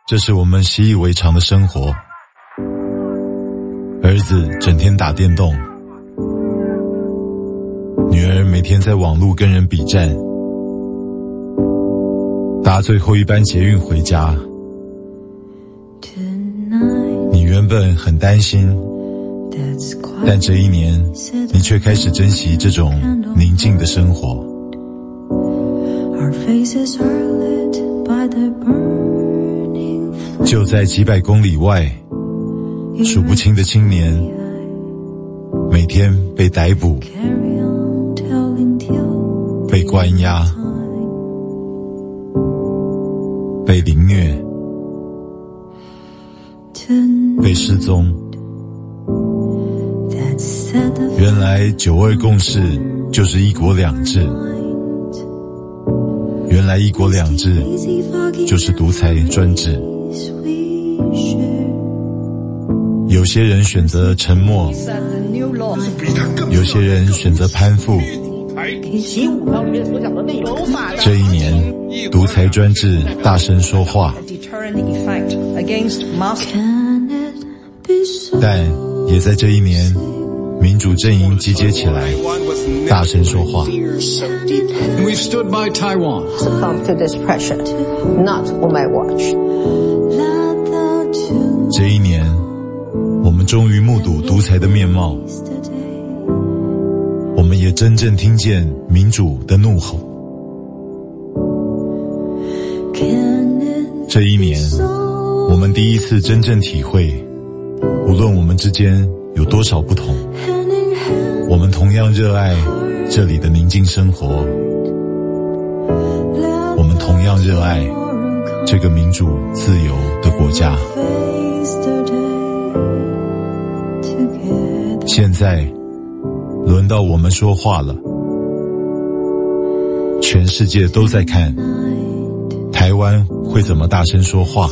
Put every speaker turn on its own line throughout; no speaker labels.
这是我们习以为常的生活。儿子整天打电动，女儿每天在网路跟人比战，搭最后一班捷运回家。你原本很担心，但这一年你却开始珍惜这种宁静的生活。就在几百公里外，数不清的青年每天被逮捕，被关押，被凌虐，被失踪。原来9·2共识就是一国两制，原来一国两制就是独裁专制。有些人选择沉默，有些人选择攀附。这一年，独裁专制大声说话，但也在这一年，民主阵营集结起来，大声说话。
We've stood by Taiwan.
Succumb to this pressure, not on my watch.
这一年，我们终于目睹独裁的面貌，我们也真正听见民主的怒吼。这一年，我们第一次真正体会，无论我们之间有多少不同，我们同样热爱这里的宁静生活，我们同样热爱这个民主自由的国家。现在轮到我们说话了，全世界都在看台湾会怎么大声说话。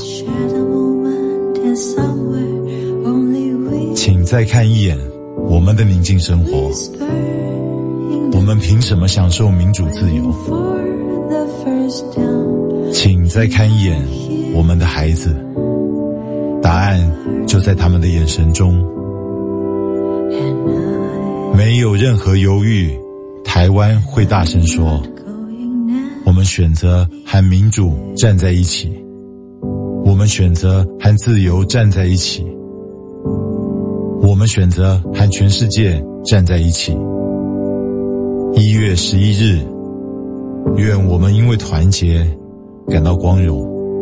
请再看一眼我们的宁静生活，我们凭什么享受民主自由？请再看一眼我们的孩子，答案就在他们的眼神中。没有任何犹豫，台湾会大声说，我们选择和民主站在一起，我们选择和自由站在一起，我们选择和全世界站在一起。1月11日，愿我们因为团结感到光荣。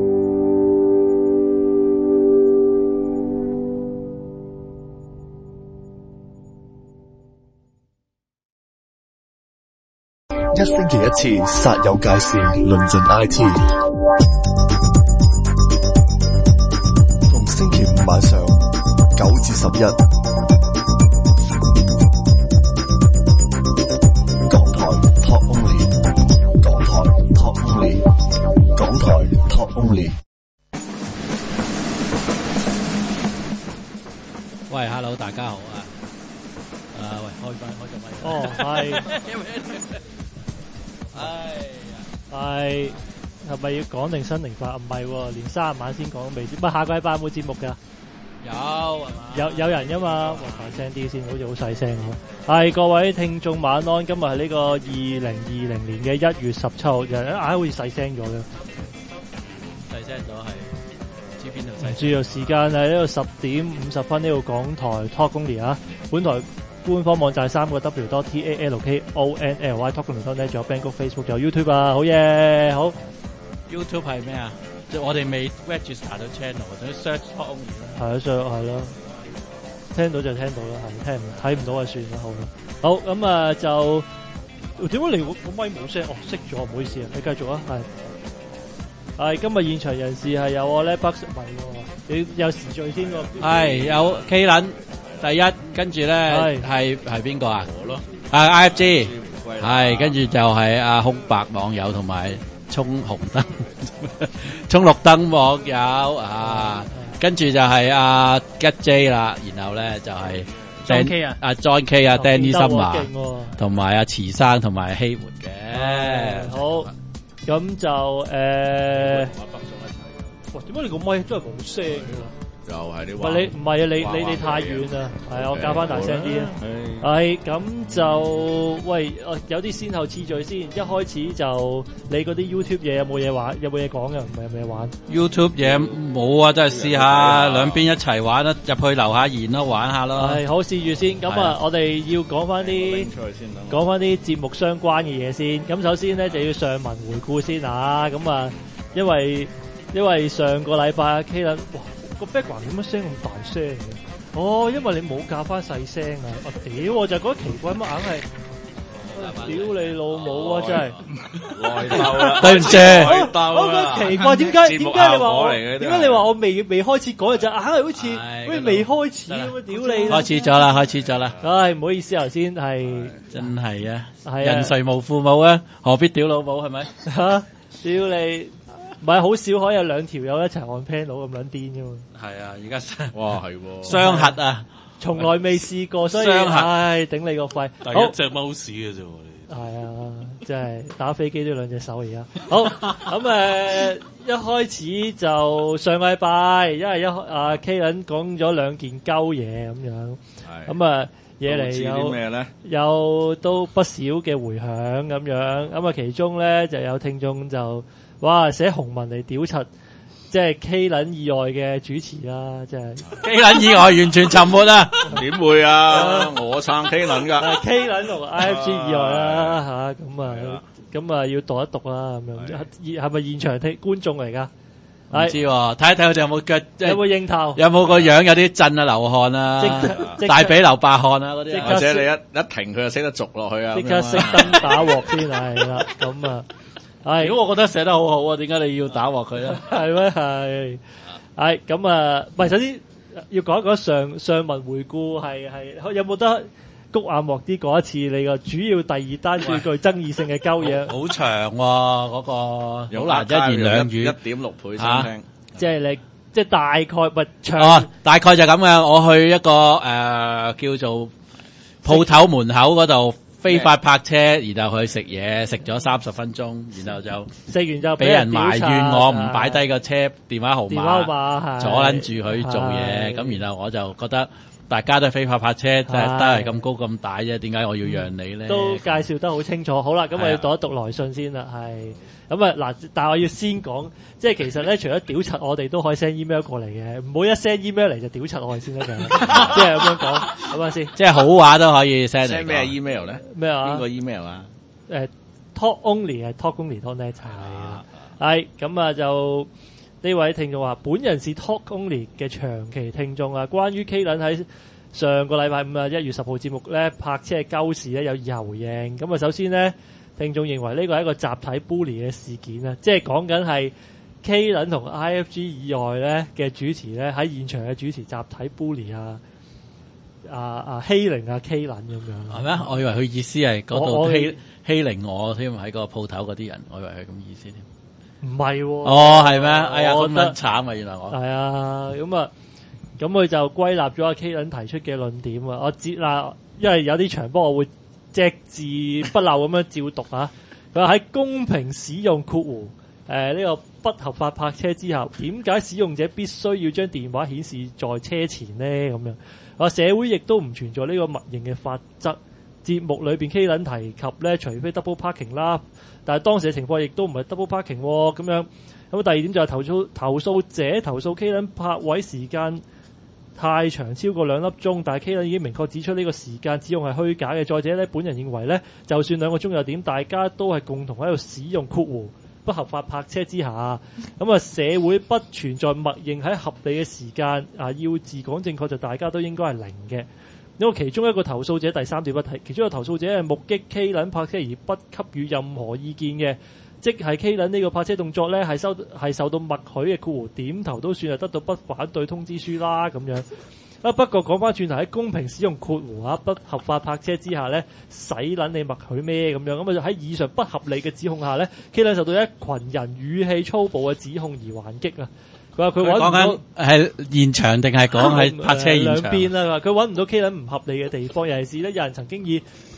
一星期一次，煞有介事，論盡 IT。逢星期5晚上9至11，港台 Talk Only， 港台 Talk Only， 港台 Talk Only。
喂 ，Hello， 大家好啊！喂，開咗咪？
哦，係。係咪要講定新年快？唔係喎，連30晚先講未知。下個禮拜有冇節目㗎？
有係嘛？
有人㗎嘛？大聲啲先，好似好細聲咁。係各位聽眾晚安，今日係呢個2020年嘅1月17號，好似細聲咗嘅。
細聲咗係唔知邊度細聲？
唔知啊，時間係呢個10點50分，呢個港台 Talk Only 啊，本台官方網站3w.talkonly.net， 仲有 Bangkok Facebook， 仲有 YouTube 啊，好嘢，好。
YouTube 係咩啊？即係我哋未 register 到 channel， 或者 search Talk Only 啦。
係啊，search 係咯，聽到就聽到啦，係睇唔到就算啦，好啦。好咁啊，就點解你個咪冇聲？哦，熄咗，唔好意思啊，你繼續啊，係今日現場人士係有我咧北食迷喎，你有時序先喎。
係有 K 撚。第一，跟住咧係邊個啊？我咯，IFG 係，跟住就係阿空白網友同埋衝紅燈、衝綠燈網友啊，跟住就係阿 Get J 啦，然後咧就係 John K 啊，阿 John K 啊 ，Danny Summer 同埋阿慈生同埋希活嘅。
好，咁就哇，點解你個咪真係冇聲嘅？
又係你
話你唔係啊，你太遠啦，係啊，我較翻大聲啲啊，係咁就喂，有啲先後次序先，一開始就你嗰啲 YouTube 嘢有冇嘢玩？有冇嘢講嘅？唔係有冇嘢玩
？YouTube 嘢冇啊，真係試下兩邊一齊玩啦，入去留下言咯，玩下咯。
係好試住先，咁啊，我哋要講翻啲節目相關嘅嘢先。咁首先咧就要上文回顧先啊，咁啊，因為上個禮拜 K 撚哇。個 background 點乜聲咁大聲嘅？哦，因為你冇教翻細聲啊！我屌，我就覺得奇怪，乜硬係屌你老母啊！真係
內鬥啦，
對唔住，
我覺得奇怪，點解你話我未開始講就硬係好似未開始咁啊！屌你！
開始咗啦！
唉，唔好意思，頭先係
真係啊！人誰無父母啊？何必屌老母係咪？
嚇！屌你！唔係好少可以有兩條友一齊按 panel 咁撚癲噶嘛？係
啊，而家
哇係喎，
雙核啊，
從來未試過，所以唉頂你個肺！
第一隻 mouse 嘅啫喎，
係啊，真係打飛機都兩隻手而家。好咁一開始就上禮拜，因為K 撚講咗兩件鳩嘢咁樣，咁嘢嚟有都不少嘅迴響咁樣，咁其中咧就有聽眾就。哇！寫紅文嚟屌柒，即係 K 撚以外嘅主持啦，即係
K 撚以外完全沉沒啊！
點會啊？我撐 K 撚㗎
，K 撚同 IFG 以外啦嚇，咁啊要讀一讀啦咁樣，係咪現場聽觀眾嚟㗎？
唔知喎，睇一睇佢哋有冇腳，
有冇應頭，
有冇個樣有啲震啊、流汗啊、大髀流白汗啊嗰啲，
或者你一停佢就識得續落去啊，
即刻熄燈打鑊先係啦，咁啊。係，
如果我覺得寫得好好啊，點解你要打鑊佢咧？
係咩？係咁啊！唔係，首先要講一講上文回顧，係有冇得谷眼幕啲講一次你個主要第二單最具爭議性嘅鳩嘢？
好長喎，嗰個好難一言兩語
1.6倍先聽。
即係你即係大概唔長。
哦，大概就咁嘅。我去一個叫做鋪頭門口嗰度。非法泊車，然後去食嘢，食咗30分鐘，然後就
食完就
俾人埋怨我唔擺低個車電話號碼，阻撚住佢做嘢，咁然後我就覺得大家都非法泊車，都係咁高咁大啫，點解我要讓你咧？
都介紹得好清楚，好啦，咁我要讀一讀來信先啦，係咁嗱，但係我要先講，即係其實咧，除咗屌柒我哋都可以 send email 過嚟嘅，唔好一 send email 嚟就屌柒我哋先得嘅，即係咁樣講，咁啊先，
即係好話都可以 send 嚟。
send 咩 email 咧？
咩啊？
邊個 email 啊
？talk only 係 talk only.net 係咁啊就呢位聽眾話，本人是 talk only 嘅長期聽眾啊，關於 K 撚喺上個禮拜5 1月10號節目咧泊車嘅鳩事咧有以下回應。咁啊，首先咧。聽眾認為呢個係一個集體 bully 嘅事件啊，即係講緊係 K 撚同 IFG 以外咧嘅主持咧喺現場嘅主持集體 bully 欺凌K 撚咁樣。
係咩？我以為佢意思係嗰度欺凌我添，喺個鋪頭嗰啲人，我以為係咁意思添。
唔係喎。
哦，係咩？哎呀，咁撚慘啊！原來我
係啊，咁佢就歸納咗K 撚提出嘅論點啊。我知啦，因為有啲長波我會。隻字不漏咁樣照讀啊！佢話喺公平使用括弧呢個不合法泊車之後，點解使用者必須要將電話顯示在車前呢？咁樣話社會亦都唔存在呢個默認嘅法則。節目裏邊 K 撚提及咧，除非 double parking 啦，但係當時嘅情況亦都唔係 double parking 咁樣。咁第二點就係投訴者投訴 K 撚泊位時間太長，超過2粒鐘，但係 K 撚已經明確指出呢個時間指控係虛假嘅。再者咧，本人認為咧，就算2個鐘又點，大家都係共同喺度使用括弧不合法泊車之下，咁啊社會不存在默認喺合理嘅時間要自講正確就大家都應該係零嘅。因為其中一個投訴者第3點不提，其中一個投訴者係目擊 K 撚泊車而不給予任何意見嘅。即係 K 撚呢個泊車動作咧，係受到默許嘅括弧點頭都算係得到不反對通知書啦咁樣。不過講翻轉頭喺公平使用括弧不合法泊車之下咧，使撚你默許咩咁樣？咁啊喺以上不合理嘅指控下咧 ，K 撚受到一群人語氣粗暴嘅指控而還擊啊！佢話佢揾唔到
係現場定係講喺泊車現場
兩邊啦。佢揾唔到 K 撚唔合理嘅地方，尤其是咧有人曾經以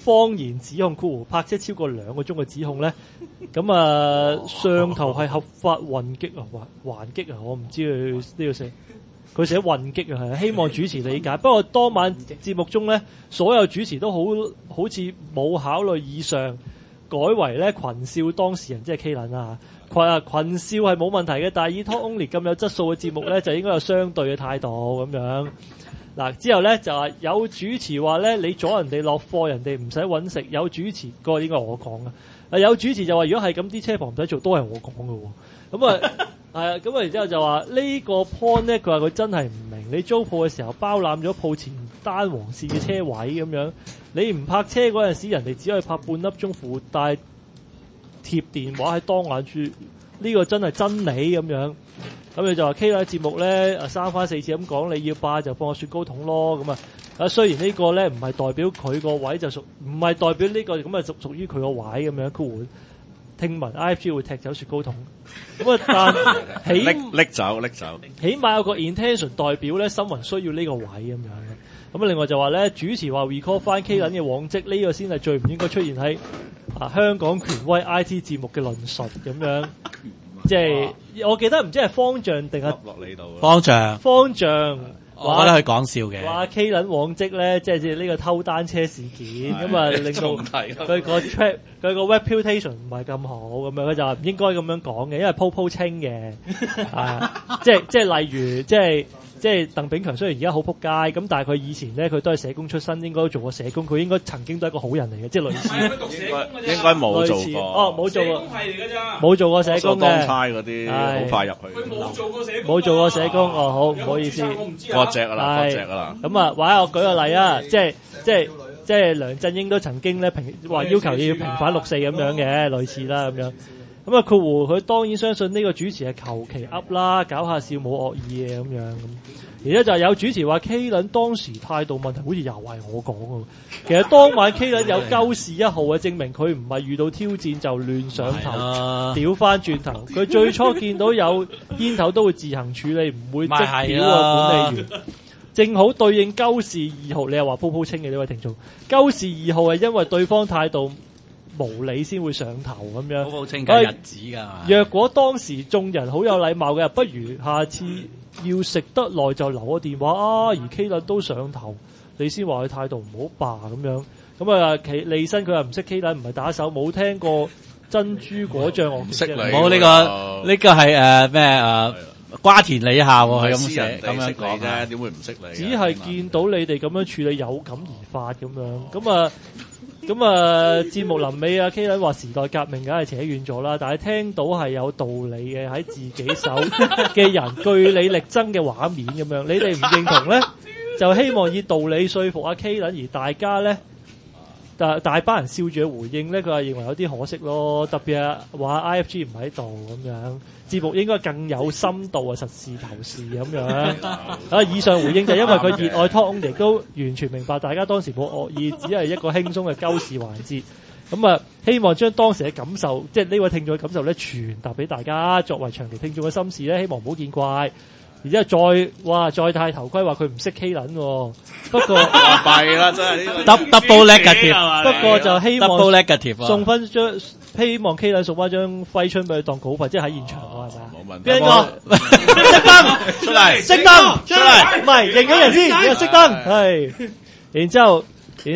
謊言指控括弧泊車超過2個鐘嘅指控咧，咁上頭係合法還擊啊，還擊啊，我唔知佢呢個寫。佢寫混擊啊，係希望主持理解。不過當晚節目中咧，所有主持都好似冇考慮以上，改為咧群笑當事人，即係 K 撚啊。群笑係冇問題嘅，但係以 Talk Only 咁有質素嘅節目咧，就應該有相對嘅態度咁樣。嗱之後咧就話有主持話咧，你阻人哋落貨，人哋唔使揾食。有主持嗰個應該係我講嘅。有主持就話如果係咁，啲車房唔使做，都係我講嘅喎。咁啊。係啊，咁然之後就話呢個 point 咧，佢話佢真係唔明。你租鋪嘅時候包攬咗鋪前單黃線嘅車位咁樣，你唔泊車嗰陣時，人哋只可以泊半粒鐘附帶貼電話喺當眼處，呢個真係真理咁樣。咁你就話 K 啦節目咧3番4次咁講，你要霸就放個雪糕筒咯咁啊。雖然呢個咧唔係代表佢個位就唔係代表呢個咁啊屬於佢個位咁樣，cool。聽聞 IFG 會踢走雪糕筒，咁但拎走，起碼有個 intention 代表咧，新聞需要呢個位咁樣。咁另外就話咧，主持話 recall 翻 K 撚嘅往績，呢個先係最唔應該出現喺香港權威 IT 節目嘅論述咁樣。即係我記得唔知係方丈定係方丈。
我覺得佢講笑嘅。
話 K 撚往績咧，即係呢個偷單車事件，咁啊令到佢個 reputation 唔係咁好，咁樣佢就話唔應該咁樣講嘅，因為鋪清嘅，即係例如即係鄧炳強雖然而家好撲街，咁但係佢以前咧佢都係社工出身，應該做過社工，佢應該曾經都係一個好人嚟嘅，即係類似。
應該冇做過。
哦，冇做過。係嚟㗎咋？冇做過社工嘅。當差嗰啲好快入去。佢冇做過社工。冇做過社工，哦好，唔好意思。割席啦。咁啊，或者我舉個例啊，即係梁振英都曾經咧話要求要平反6四咁樣嘅，類似啦咁樣。咁啊，括弧佢當然相信呢個主持係求其噏啦，搞下笑冇惡意嘅咁樣。而家就係有主持話 K 撚當時態度問題，好似又係我講喎。其實當晚 K 撚有鳩事1號嘅證明，佢唔係遇到挑戰就亂上頭，屌翻轉頭。佢最初見到有煙頭都會自行處理，唔會即屌個管理員。正好對應鳩事2號，你又話鋪清嘅呢位聽眾。鳩事2號係因為對方態度無理先會上頭咁樣，
鋪清緊日子㗎嘛。
若果當時眾人好有禮貌嘅，不如下次要食得耐就留個電話啊。而 K 撚都上頭，你先話佢態度唔好霸咁樣。咁啊，利申佢又唔識 K 撚，唔係打手，冇聽過珍珠果醬我唔識你。
冇呢個係咩瓜田李下喎，係咁寫咁樣講
啫，點會唔識你？
只係見到你哋咁樣處理有感而發咁樣，咁啊節目臨尾啊 K 撚話時代革命梗係扯遠咗啦，但係聽到係有道理嘅，喺自己手嘅人據理力爭嘅畫面咁樣，你哋唔認同咧，就希望以道理說服阿 K 撚，而大家咧。大班人笑住去回應咧，佢係認為有啲可惜咯，特別係話 IFG 唔喺度咁樣，節目應該更有深度啊，實事求是咁樣。以上回應就係因為佢熱愛 Talk Only，亦都完全明白大家當時冇惡意，只係一個輕鬆嘅鳩事環節。咁啊，希望將當時嘅感受，即係呢位聽眾嘅感受咧，傳達俾大家，作為長期聽眾嘅心事咧，希望唔好見怪。然之後再戴頭盔話佢唔識 K 撚喎，不過
弊啦真係呢個
double negative，
不過就希望
double negative
送翻張希望 K 撚送翻張揮春俾佢當稿費，即係喺現場喎，係咪？
冇問題。
邊個熄燈出嚟？熄燈出嚟？唔係認咗人先，熄燈係。然之後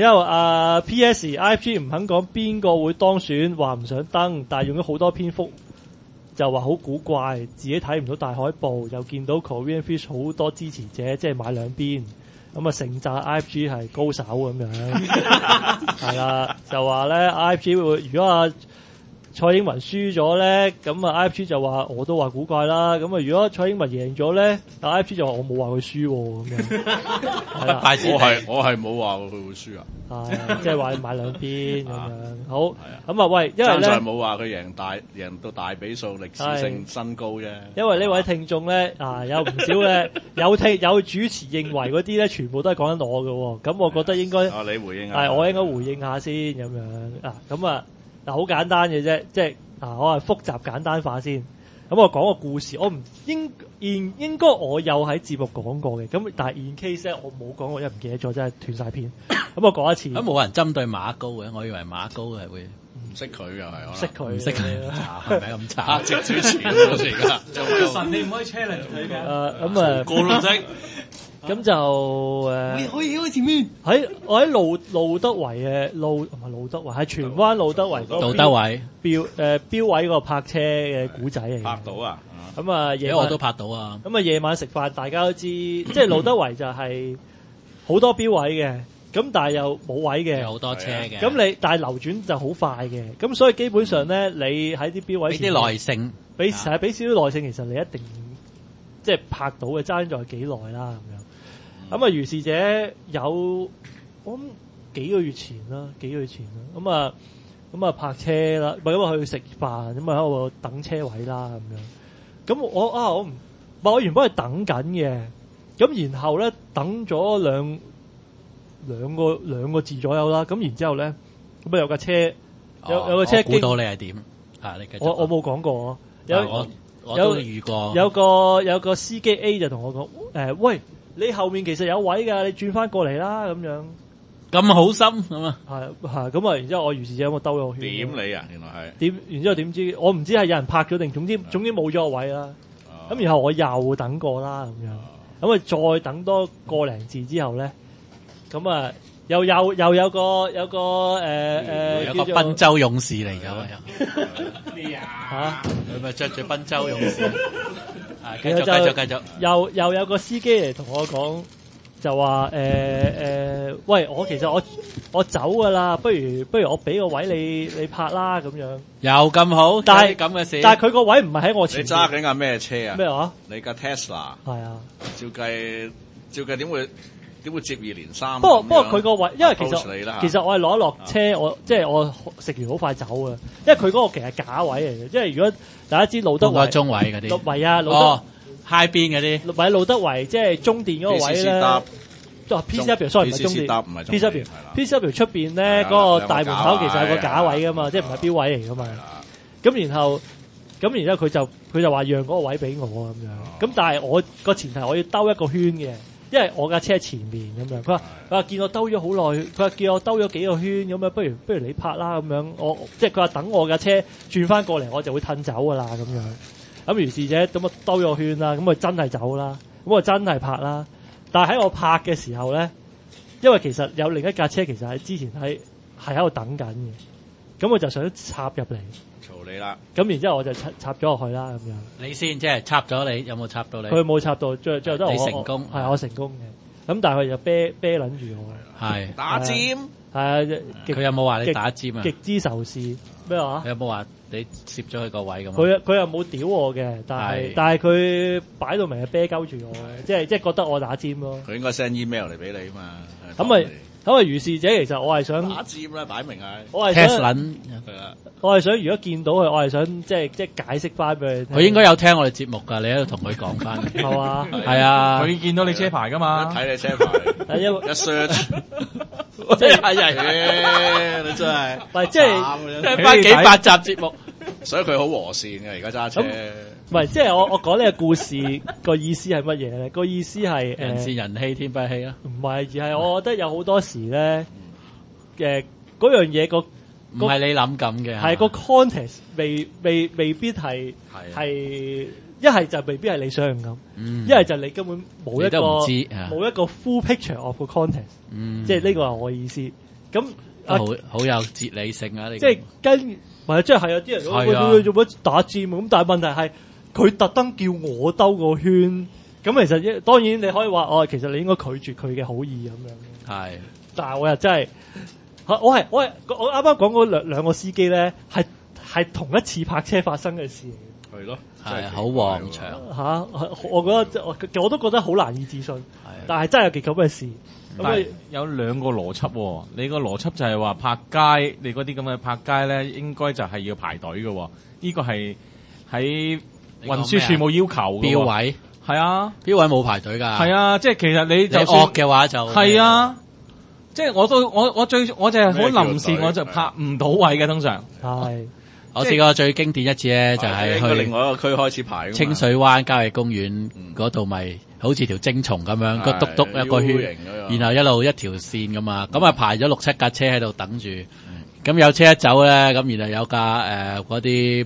PS IFG 唔肯講邊個會當選，話唔想登，但係用咗好多篇幅。就話好古怪，自己睇唔到大海報，又見到 Korean Fish 好多支持者，即係買兩邊，咁啊成扎 IFG 係高手咁樣，係啦，就話咧 IFG 會如果蔡英文輸咗咧，咁啊 IFG 就話我都話古怪啦，咁啊如果蔡英文贏咗咧，IFG 就話我冇話佢輸喎，咁樣，係啦，
我係冇話佢會輸啊。
即係話買兩邊咁樣，好咁啊！喂，因為咧
冇話佢贏到大比數歷史性新高啫。
因為呢位聽眾咧有唔少嘅有主持認為嗰啲咧，全部都係講緊我嘅，咁我覺得應該
你回應下，
我應該回應下先咁樣咁好簡單嘅啫，即係我係複雜簡單化先。 咁我講個故事，我唔應該我有喺節目講過嘅，咁但係 in case 咧我冇講過，因為唔記得咗，真係斷晒片。咁我講一次。
咁冇人針對馬高嘅，我以為馬高係會
唔識佢又係，
唔識佢，
唔識佢，係咪咁差？
直主持好似而家。
神你唔可以 challenge 佢嘅。
咁啊，
過路仔。
咁就
可以開前面。
我喺路德圍嘅唔係路德圍，喺荃灣路德圍嗰個
路德圍
標位嗰個泊車嘅古仔嚟。
拍到啊！
咁啊，夜晚
我都拍到啊。
咁啊，夜晚食飯，大家都知，即係路德圍就係好多標位嘅，咁但係又冇位嘅，
有好多車嘅。
咁但係流轉就好快嘅，咁所以基本上咧，你喺啲標位
俾啲耐性，
俾少少耐性，其實你一定即係拍到嘅，爭在幾耐啦咁樣。咁啊，如是者有我諗幾個月前啦，咁啊泊車啦，咁啊去食飯，咁啊喺度等車位啦咁樣。咁我原本係等緊嘅，咁然後咧等咗兩個字左右啦，咁然之後咧咁啊有架車有個車經，
估到你係點啊？你繼續。
我冇講過，
我都遇過。
有個司機 A 就同我講喂。你後面其實有位㗎，你轉翻過嚟啦咁樣。
咁好心咁啊？
係咁啊！然之後我如是者咁兜咗個圈。
點你啊？原來係
點？然之後點知？我唔知係有人拍咗定，總之冇咗個位啦。咁然後我又等過啦咁樣。咁啊再等多個零字之後咧，咁啊又有個
有個賓州勇士嚟㗎又
咩啊？
佢咪着住賓州勇士。繼續。
又有個司機嚟同我講，就話喂，其實我走噶啦，不如我俾個位你拍啦咁樣。
又咁好，但係咁嘅事。
但係佢個位唔係喺我前面。
你揸緊架咩車啊？
咩話？
你架 Tesla。係啊。照計點會接二連三？不
過佢個位，因為其實我係攞一落車，我食完好快走啊。因為佢嗰個其實假位嚟嘅，因為如果大家知路德圍
中位嗰啲，
路圍啊，路德
嗨邊嗰啲，
路路德圍即係中電嗰個位咧。PCW，sorry 唔係中電 ，PCW 出邊咧嗰個大門口其實係個假位噶嘛，即係唔係標位嚟噶嘛。咁然後佢就話讓嗰個位俾我咁樣。咁但係我個前提我要兜一個圈嘅。因為我架車喺前面咁樣，佢話見我兜咗好耐，佢話叫我兜咗幾個圈咁樣，不如你拍啦咁樣，即係佢話等我架車轉翻過嚟，我就會褪走噶啦咁樣。咁如是者咁啊兜咗個圈啦，咁我真係走啦，咁我真係拍啦。但係喺我拍嘅時候咧，因為其實有另一架車其實喺之前係喺度等緊嘅，咁我就想插入嚟。
你啦，
咁然之後我就插咗落去啦，咁樣。
你先即係插咗你，有冇插到你？
佢冇插到，最後都係我
成功，
係我成功嘅。咁但係佢就啤撚住我，
係
打尖。
係啊，
佢有冇話你打尖啊？
極之仇視咩話？
佢有冇話你攝咗佢個位咁？
佢又冇屌我嘅，但係佢擺到明係啤鳩住我嘅，即係覺得我打尖咯。
佢應該 send email 嚟俾你啊嘛。
咁啊，如是者其實我係想
打尖啦，擺明係。
我係想，如果見到佢，我係想即係解釋翻俾佢聽。
佢應該有聽我哋節目㗎，你喺度同佢講翻。
係嘛？
係啊。
佢見到你車牌㗎嘛？
睇你車牌，一 search，
即係
你真係。
唔係即係
聽翻幾百集節目，
所以佢好和善嘅而家揸車。
唔係，即係我講呢個故事個意思係乜嘢咧？個意思係
人是人欺天不欺啊！
唔係，而係我覺得有好多時咧嗰樣嘢
唔係你諗咁嘅，
係個 context 未必係一係就未必係你想象咁，一係就你根本冇一個 full picture of 個 context，即係呢個係我意思。咁
好有哲理性啊！
即係或者即係有啲人佢做乜打尖咁，但係問題係佢特登叫我兜個圈，咁其實當然你可以話其實你應該拒絕佢嘅好意咁樣。係，但係我又真係。我啱啱講嗰兩個司機咧，係同一次泊車發生嘅事嚟嘅。係咯，
係好旺場
嚇。我覺得我都覺得好難以置信，但係真係有件咁嘅事。
咁有兩個邏輯喎。你個邏輯就係話泊街，你嗰啲咁嘅泊街咧，應該就係要排隊嘅。呢個係喺運輸署冇要求嘅。
標位
係啊，
標位冇排隊㗎。
係啊，即係其實你就算
惡嘅話就
係啊。即係我就係好臨時，我就拍唔到位嘅通常。
係，
我試過最經典一次咧，就係去
另外一個區開始排
清水灣郊野公園嗰度，咪好似條精蟲咁樣，個篤篤一個圈，然後一路一條線咁嘛，咁啊排咗6-7架車喺度等住，咁有車一走咧，咁然後有架嗰啲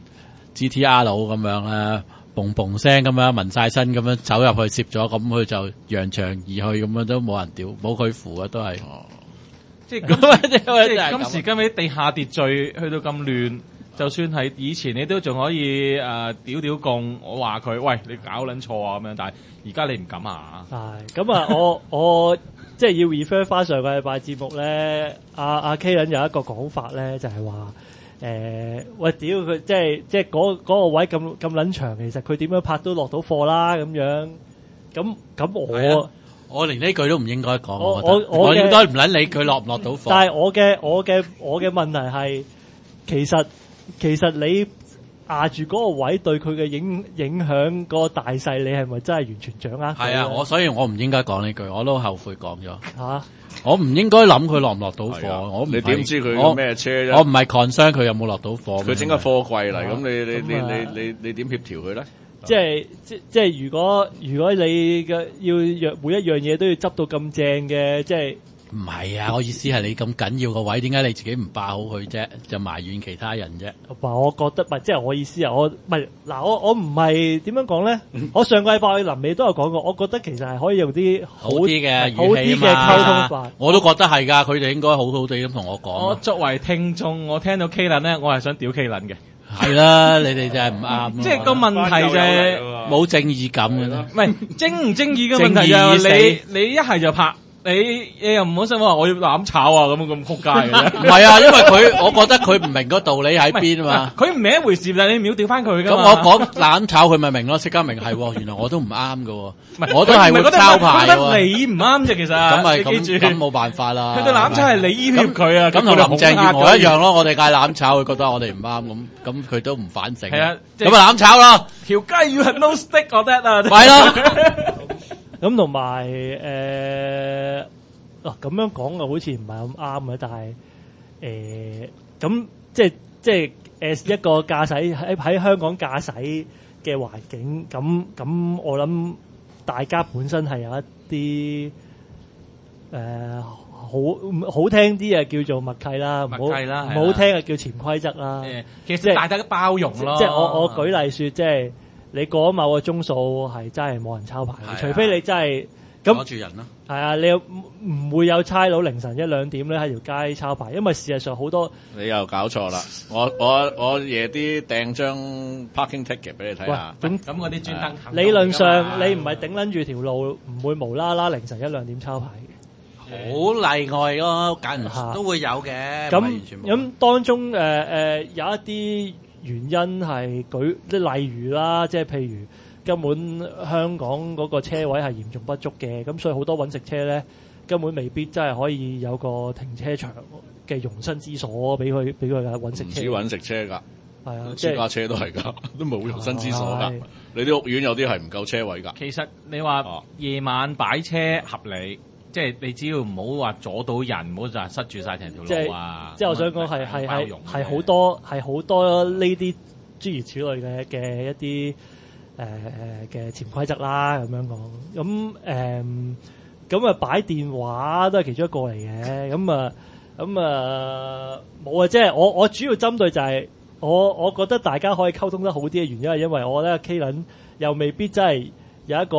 GTR 佬咁樣咧，嘣嘣聲咁樣紋晒身咁樣走入去攝咗，咁佢就揚長而去咁樣，都冇人屌，冇佢扶啊，都係。
即係咁，即係今時今日地下秩序去到咁亂，就算係以前你都仲可以屌共，我話佢喂你搞撚錯啊咁樣，但係而家你唔敢啊。
係咁啊！我即係要 refer 翻上個禮拜節目咧，阿 K 人有一個講法咧，就係話喂屌佢即係嗰個位咁撚長，其實佢點樣拍都落到貨啦咁樣。咁
我連呢句都唔應該講，我應該唔撚理佢落唔落到貨。
但係我嘅問題係，其實你壓住嗰個位對佢嘅影響嗰個大細，你係咪真係完全掌握？
係啊，所以我唔應該講呢句，我都後悔講咗。嚇！我唔應該諗佢落唔落到貨，
你點知佢咩車啫？
我唔係 concern 佢有冇落到貨。佢
整個貨櫃嚟，咁你點協調佢咧？
即係如果你嘅要每一樣嘢都要執到咁正嘅，即係
唔係啊？我意思係你咁緊要個位，點解你自己唔霸好佢啫？就埋怨其他人啫？
我覺得即係我意思啊！我唔係點樣講咧？我上個禮拜臨尾都有講過，我覺得其實係可以用啲好啲嘅語氣嘅溝通法。
我都覺得係㗎，佢哋應該好好地咁同我講。
我作為聽眾，我聽到 K 撚咧，我係想屌 K 撚嘅。
係啦，你哋就係唔啱。
即係個問題就係
冇正義感嘅啫。
唔係正唔正義嘅問題就係你一係就拍，你又唔好心話我要攬炒啊咁撲街嘅啫。唔
係啊，因為我覺得佢唔明個道理喺邊啊嘛。
佢唔明一回事，但係你秒調翻佢㗎。
咁我講攬炒佢咪明咯，即刻明係，原來我都唔啱㗎。我都係會抄牌喎。
你唔啱啫，其實。
咁咪咁冇辦法啦。
佢對攬炒係你要挾佢啊。
咁同林鄭月娥一樣咯，我哋嗌攬炒，佢覺得我哋唔啱咁佢都唔反省。係啊，咁啊攬炒咯。
條街要係 no stick on that 啊。
係咯。
咁同埋咁樣講嘅好似唔係咁啱嘅，但係咁即係一個駕駛喺香港駕駛嘅環境，咁我諗大家本身係有一啲好聽啲叫做默契啦，唔好聽叫潛規則啦。
其實大家都包容咯。
即係我舉例說，即係你過咗某個鐘數係真係冇人抄牌，除非你真係
咁阻住人咯。
係啊，你唔會有差佬凌晨1-2點咧喺條街抄牌，因為事實上好多
你又搞錯啦。我夜啲訂張 parking ticket 俾你睇下。
咁嗰啲專登
理論上你唔係頂撚住條路，唔會無啦啦凌晨1-2點抄牌嘅。
好例外咯，間唔時都會有嘅。
咁當中有一啲原因係即係例如啦，即係譬如根本香港嗰個車位係嚴重不足嘅，咁所以好多揾食車咧根本未必真係可以有個停車場嘅容身之所俾佢揾食車。唔止
揾食車㗎，
係啊，
私家車都係㗎，都冇容身之所㗎。你啲屋苑有啲係唔夠車位㗎。
其實你話夜晚擺車合理。即係你只要唔好話阻到人，唔好就係塞住晒成條路啊！
即係我想講係好多呢啲諸如此類嘅一啲嘅潛規則啦，咁樣講。咁擺電話都係其中一個嚟嘅。咁冇啊！即係我主要針對就係我覺得大家可以溝通得好啲嘅原因係因為我覺得 K 輪又未必真係有一個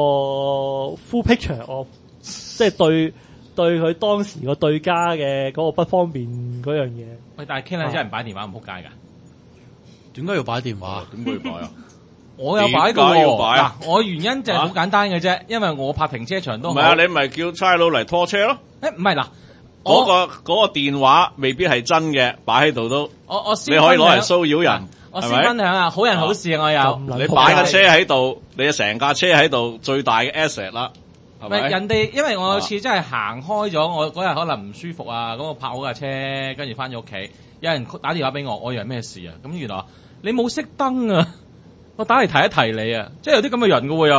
full picture of。即係對佢當時個對家嘅嗰個不方便嗰樣嘢。
喂，但係 Ken 真係唔擺電話唔撲街㗎？
點解要擺電話？
點解要擺啊？
我有擺過喎。嗱，我原因就係好簡單嘅啫，因為我泊停車場都唔係啊，
你咪叫差佬嚟拖車咯。
唔係嗱，
嗰個電話未必係真嘅，擺喺度都。你可以攞嚟騷擾人。
我先分享啊，好人好事我有。
你擺架車喺度，你就成架車喺度，最大嘅 asset 啦。
唔係人哋，因為我有次真係行開咗，我嗰日可能唔舒服啊，咁我泊好架車，跟住翻咗屋企，有人打電話俾我，我以為咩事啊？咁原來你冇熄燈啊，我打嚟提一提你啊，即係有啲咁嘅人嘅喎又。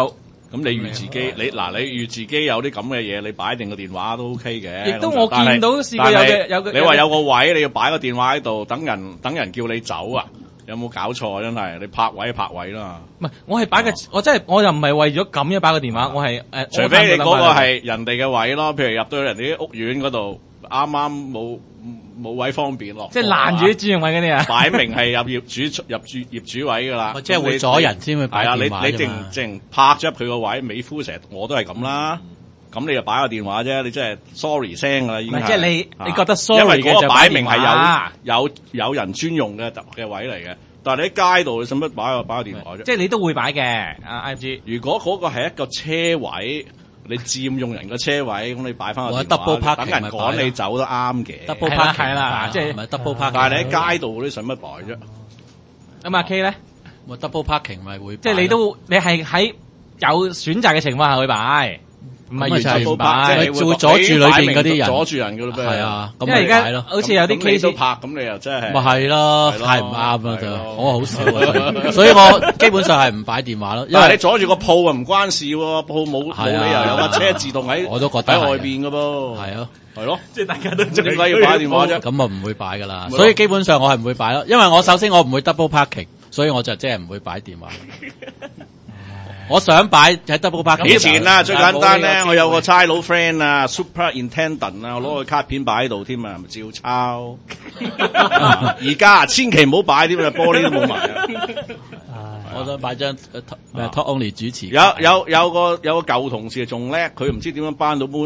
咁你預自己，你預自己有啲咁嘅嘢，你擺定個電話都 OK 嘅。
亦都我見到試過有嘅，
你話有個位你要擺個電話喺度，等人叫你走啊？有冇搞錯？真係你拍位啦。
唔係，我係擺嘅，我又唔係為咗咁樣擺個電話，我係
除非你嗰個係人哋嘅位咯，譬如入到人哋啲屋苑嗰度，啱啱冇位方便落，
即係攔住啲專用位嗰啲啊，
擺明係入業主位噶啦，
即係會阻人先會擺電話。
你淨拍咗入佢個位，美孚成日我都係咁啦。咁你就擺個電話啫，你真係 sorry 聲噶啦，已經係。
即係你覺得 sorry
因為嗰個擺明係
有
有人專用嘅位嚟嘅。但係你喺街度，你使乜擺個電話啫？
即係你都會擺嘅，IFG。
如果嗰個係一個車位，你佔用人個車位，咁你擺翻個電話，等人趕你走都啱嘅。
double park
係啦，即係
唔係 double park。
但係你喺街度嗰啲使乜擺啫？
咁阿 K 咧，
我 double parking 咪會，
即係你係喺有選擇嘅情況下去擺。唔係完全唔擺，
會阻住裏邊嗰啲人，
阻住人噶咯，
係啊，咁
因為而家好似有啲 case
都拍，咁你又真係，
咪係咯，太唔啱啦就，我好少啊，所以我基本上係唔擺電話咯。因為你
阻住個鋪啊，唔關事喎，鋪冇理由有架車自動喺，
我都覺得
喺外邊噶噃，
係啊，
係咯，
即係大家都
點解要擺電話啫？
咁啊唔會擺噶啦，所以基本上我係唔會擺咯，因為我首先我唔會 double parking，所以我就即係唔會擺電話。我想擺喺 double park。
以前啊，最簡單咧，我有個差佬 friend 啊 ，superintendent 啊，我攞個卡片擺喺度添啊，咪照抄。而家千祈唔好擺啲咁嘅玻璃都冇埋啊！
我想擺張talk only 主持。
有個舊同事仲叻，佢唔知點樣搬到本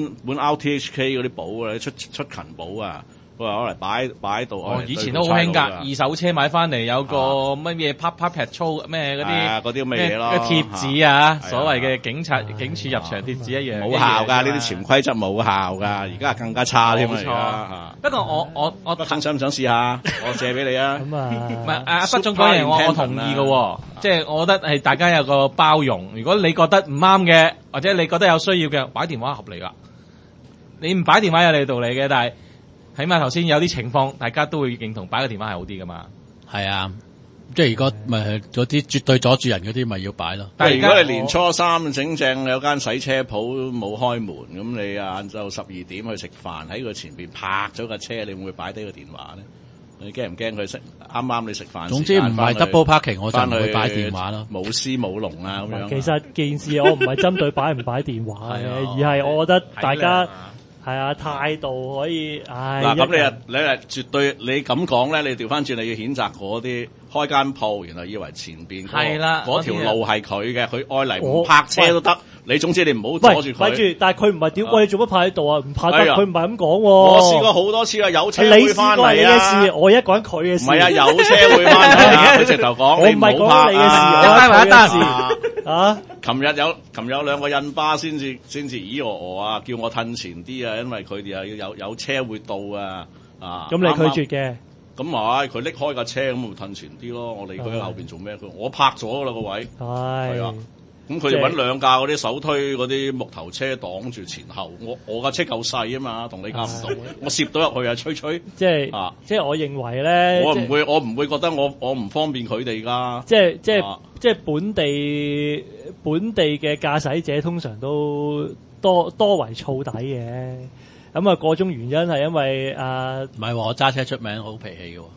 RTHK 嗰啲簿啊，出勤簿啊。佢話攞嚟擺喺度。
以前都好興㗎，二手車買翻嚟有個乜嘢 patrol 咩嗰啲
咁嘅嘢咯，
貼紙啊，所謂嘅警署入場貼紙一樣。
冇效㗎，呢啲潛規則冇效㗎，而家更加差添啊！
不過我
想唔想試下？我借俾你啊！
咁啊，
唔係阿畢總講嘢，我同意嘅，即係我覺得係大家有個包容。如果你覺得唔啱嘅，或者你覺得有需要嘅，擺電話合理㗎。你唔擺電話有你道理嘅，但係。起碼頭先有啲情況，大家都會認同擺個電話係好啲噶嘛。
係啊，即係如果咪係嗰啲絕對阻住人嗰啲，咪要擺咯。
但係如果你年初三整正有間洗車鋪冇開門，咁你晏晝12點去食飯，喺佢前邊泊咗架車，你會唔會擺低個電話咧？你驚唔驚佢啱你食飯？
總之唔係 double parking，我就唔會擺電話咯。
冇絲冇龍啊咁樣。
其實件事我唔係針對擺唔擺電話嘅，而係我覺得大家。係啊，態度可以，
嗱咁你絕對你咁講咧，你調翻轉你要譴責嗰啲開間鋪，然後以為前邊嗰條路係佢嘅，佢愛嚟唔泊車都得。你總之你唔好阻住佢。咪住，
但係佢唔係屌，喂，你做乜泊喺度啊？唔泊得，佢唔係咁講。
我試過好多次啊，有車會翻嚟啊。
你試過你嘅事，我一個人佢嘅事。
唔係啊，有車會翻嚟啊。佢直頭講你唔好泊
你嘅事，我
單單事。
啊！琴日有兩個印巴先至咦啊，叫我褪前啲啊，因為佢哋有車會到啊。
咁你拒絕嘅？
咁係佢拎開架車咁咪褪前啲咯。我理佢喺後邊做咩？我泊咗噶啦個位。係啊。咁佢哋揾兩架嗰啲手推嗰啲木頭車擋住前後，我架車夠細啊嘛，同你夾唔到，我攝到入去啊，吹。即
係我認為咧，
我唔會覺得我唔方便佢哋噶。
即係本地嘅駕駛者通常都多為燥底嘅，咁啊個中原因係因為
唔係我揸車出名好脾氣嘅。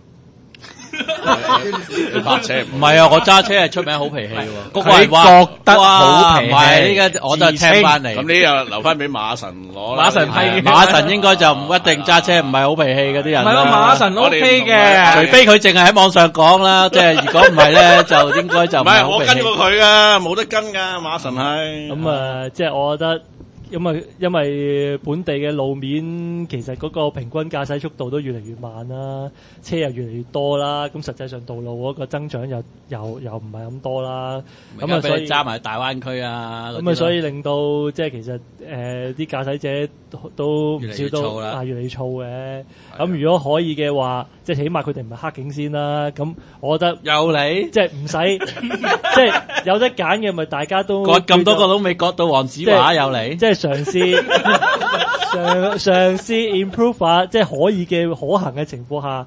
你泊車
唔係啊！我揸車係出名好脾氣喎，個個
人話覺得好脾氣。
唔係依家我都係聽翻嚟。
咁你又留翻俾馬神攞啦。
馬神應該就唔一定揸車，唔係好脾氣嗰啲人。
唔係咯，馬神 OK 嘅，
除非佢淨係喺網上講啦。即係如果唔係咧，就應該就唔係
我跟過佢噶，冇得跟噶。馬神係
咁即係我覺得。因為本地嘅路面其實嗰個平均駕駛速度都越嚟越慢啦，車又越嚟越多啦，咁實際上道路嗰個增長又唔係咁多啦，咁所以
揸埋大灣區啊，
咁所以令到即係其實啲駕駛者都唔少都越嚟越燥嘅。咁如果可以嘅話，即係起碼佢哋唔係黑警先啦。咁我覺得
有你
即係唔使即係有得揀嘅，咪大家都
割咁多個都未割到黃子華有你，
即係嘗試 improve 下，即係可以嘅可行嘅情況下，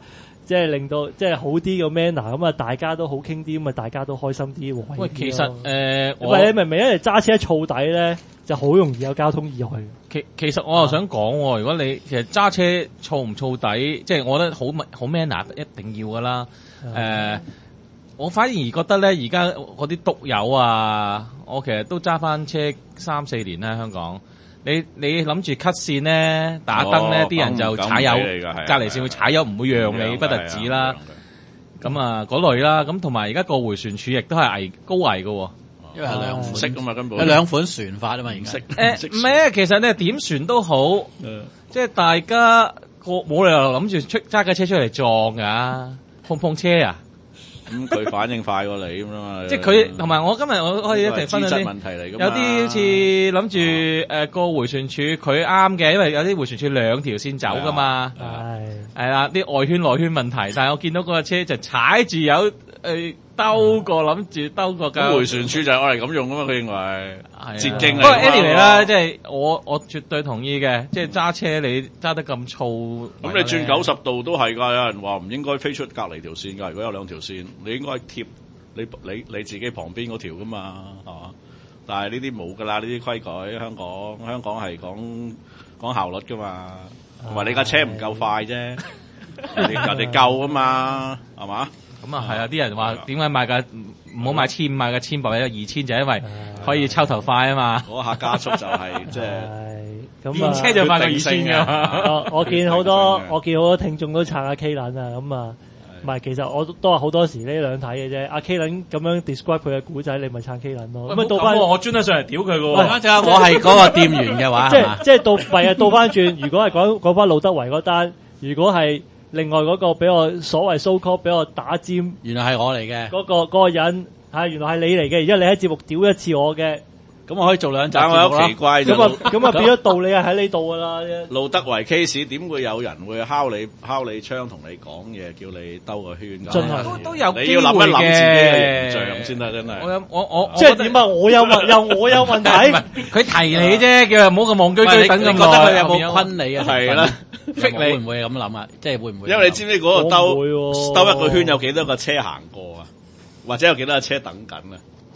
即係令到即係好啲嘅 manner， 咁啊大家都好傾啲，咁啊大家都開心啲。
喂，其實
喂，你明唔明？因為揸車燥底咧，就好容易有交通意外。
其實我又想講，如果你其實揸車燥唔燥底，即係我覺得好 manner 一定要噶啦。我反而覺得咧，而家嗰啲督友啊，我其實都揸翻車3-4年啦，香港。你諗住 cut 線咧，打燈咧，啲人就踩油，隔離線會踩油，唔會讓你，不特止啦。咁啊，嗰類啦，咁同埋而家個迴旋處亦都係高危嘅喎，
因為係兩款式
噶嘛，根本
有兩款船法啊嘛，而家
唔係啊，其實你點船都好，即係大家冇理由諗住揸架車出嚟撞㗎，碰車啊！
咁佢反應快過你咁嘛，
即係佢同埋我今日我可以一齊分享啲
問題嚟㗎嘛，
有啲好似諗住個迴旋處佢啱嘅，因為有啲迴旋處兩條線走㗎嘛，係啦啲外圈內圈問題，但係我見到嗰架車就踩住有兜過諗住兜過架
迴旋處就係我嚟咁用㗎嘛，佢認為捷徑嚟。
不過 anyway 啦，即係我絕對同意嘅，即係揸車你揸得咁燥，
咁你轉90度都係㗎，有人話唔應該飛出隔離條線㗎，如果有兩條線，你應該貼你自己旁邊嗰條㗎嘛，係嘛？但係呢啲冇㗎啦，呢啲規矩香港係講效率㗎嘛，同埋你架車唔夠快啫，人哋夠啊嘛，係嘛？
咁啊係啊！啲人話點解買架唔好買1500，買架1500或者2000，就因為可以抽頭快啊嘛！
嗰下加速就係即係
電車就快過2000㗎。
我見好多聽眾都撐阿 K 撚啊，咁啊，唔係其實我都係好多時呢兩睇嘅啫。阿 K 撚咁樣 describe 佢嘅古仔，你咪撐 K 撚咯。咁啊倒翻
我專登上嚟屌佢㗎喎。
我係嗰個店員嘅話，
即係倒翻轉。如果係講翻路德維嗰單，如果係另外嗰個俾我所謂 so call 俾我打尖，
原來係我嚟嘅。
嗰個人原來係你嚟嘅，而家你喺節目屌一次我嘅，
咁我可以做兩集。
但我有奇怪
咁啊變咗道理係喺呢度噶啦。
路德維 case 點會有人會敲你窗同你講嘢，叫你兜個圈㗎？
真係
都有
你要諗一諗自己嘅形象先得，真係。
我
即係點啊？我有問題。
佢提你啫，叫佢唔好咁戇居居等咁耐。
你覺得佢有冇昆你啊？
係啦。
會唔會咁諗啊？即係會唔會？
因為你知唔知嗰個兜一個圈有幾多個車行過啊？或者有幾多個車等緊啊？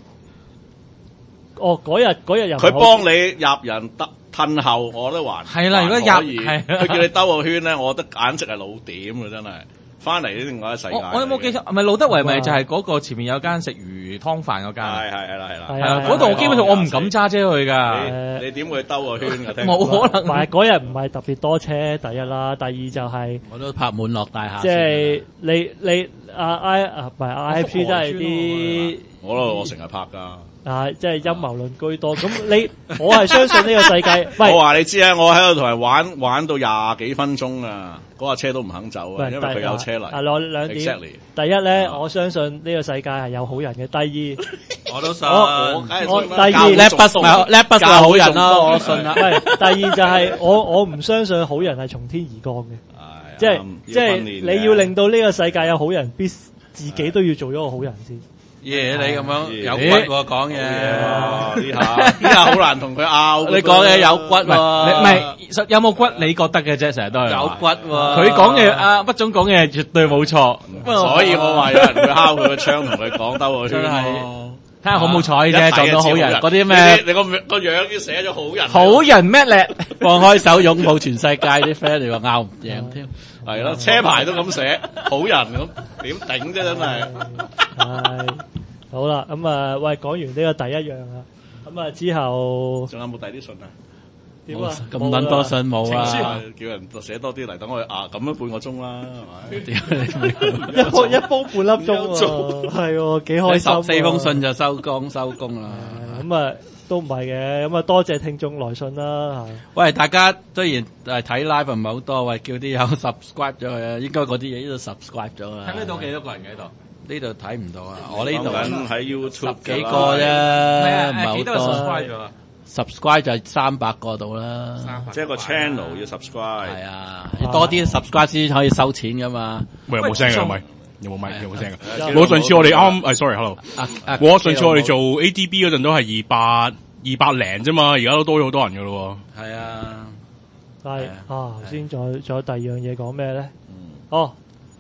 嗰日又
佢幫你入人褪後，我都還
係啦。如果入
佢叫你兜個圈咧，我覺得簡直係老點啊！真係翻嚟呢另外一個世界。
我有冇記錯？唔係路德維咪就係嗰個前面有間食魚湯飯嗰間？
係啦。
嗰度基本上我唔敢揸車去㗎。
你點會兜個圈㗎？
冇可能。
唔係嗰日唔係特別多車，第一啦，第二就係
我都拍滿樂大廈。
即係你唔係 IFC 真係啲。
我成日拍㗎。
即係陰謀論居多。咁我係相信呢個世界。
我話你知啊，我喺度同人玩到20幾分鐘啊，嗰架車都唔肯走啊，因為佢有車嚟。
攞兩點。
Exactly.
第一咧，我相信呢個世界係有好人嘅。第二，
我都信。
我第二
叻不係好人咯，我信啦。
第二就係我唔相信好人係從天而降嘅。即係你要令到呢個世界有好人，必自己都要做咗個好人先。
你咁樣有骨喎講嘢，
呢下好難同佢拗。
你講嘢有骨喎，
唔係有冇骨？你覺得嘅啫，成日都係
有骨喎。
佢講嘅畢總講嘅絕對冇錯，
所以我話有人會敲佢個窗同佢講兜個圈咯。
睇下好冇彩啫，撞到好人嗰啲咩？
你個樣已經寫咗好人。
好人咩叻？
放開手擁抱全世界啲 friend，你話拗唔贏添？
係咯，車牌都咁寫，好人咁點頂啫？真係。
好啦，咁喂，講完呢個第一樣啦，咁之後仲
有冇第啲信啊？
點啊？
咁撚多信冇啊！
叫人寫多啲嚟，等我咁樣半個鐘啦，係咪？
一煲半粒鐘喎，係喎，幾開心。
14封信就收工啦。
咁都唔係嘅，咁多謝聽眾來信啦。
喂，大家雖然睇 live 唔係好多，喂，叫啲友 subscribe 咗佢啊，應該嗰啲嘢呢度 subscribe 咗啊。
睇得到幾多個人喺度？
呢度睇唔到啊！我呢度
喺 YouTube
10幾個啫，唔係好多。
subscribe 咗啊
？subscribe 就係300個度啦。
即係個 channel 要 subscribe。
係啊，多啲 subscribe 先可以收錢噶嘛。
喂，有冇聲㗎？咪有冇咪？有冇聲㗎？我上次我哋啱，sorry，hello。我上次我哋做 ADB 嗰陣都係200零啫嘛，而家都多咗好多人㗎咯喎。
係啊。
係頭先仲有第二樣嘢講咩咧？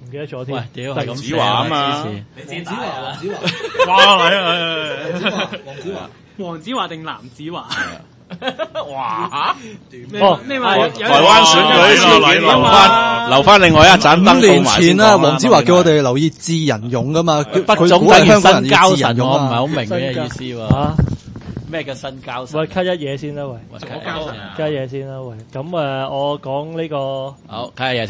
唔記得咗添。
喂，屌係咁
子華啊嘛，
黃子華，
哇，
黃子華定藍子華？
哇！
咩話？
台灣選舉事件留翻另外一盞燈。5
年前啊，黃子華叫我哋留意智仁勇噶嘛，
不總等於新交神，我唔係好明嘅意思喎。咩叫新交神？
喂 cut 一嘢先啦，喂，cut 一嘢先啦，喂。咁我講呢個
好 cut 一嘢。